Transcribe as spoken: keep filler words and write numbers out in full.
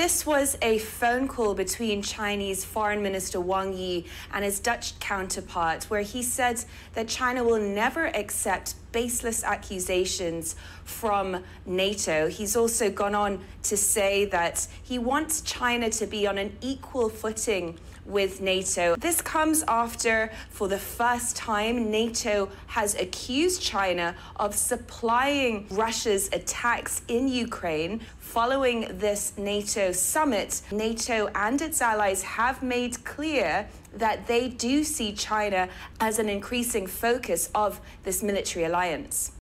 This was a phone call between Chinese Foreign Minister Wang Yi and his Dutch counterpart, where he said that China will never accept baseless accusations from NATO. He's also gone on to say that he wants China to be on an equal footing with NATO. This comes after, for the first time, NATO has accused China of supplying Russia's attacks in Ukraine. Following this NATO summit, NATO and its allies have made clear that they do see China as an increasing focus of this military alliance.